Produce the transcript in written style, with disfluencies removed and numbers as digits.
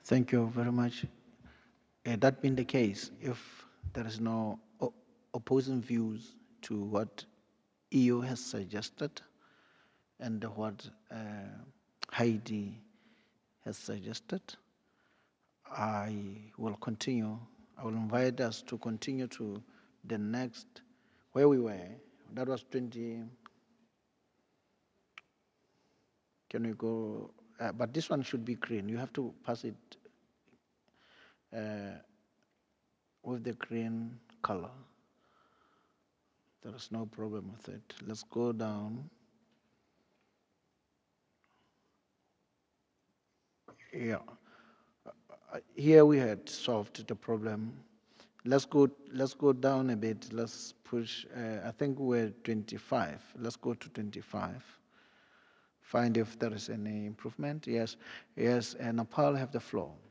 Thank you very much. That being the case, if there is no opposing views to what EU has suggested and what Heidi has suggested, I will continue. I will invite us to continue to the next, where we were. That was 20. Can we go? But this one should be green. You have to pass it uh, with the green color. There is no problem with it. Let's go down. Yeah. Here we had solved the problem. Let's go down a bit. Let's push. I think we're 25. Let's go to 25. Find if there is any improvement. Yes, yes. And Nepal have the floor.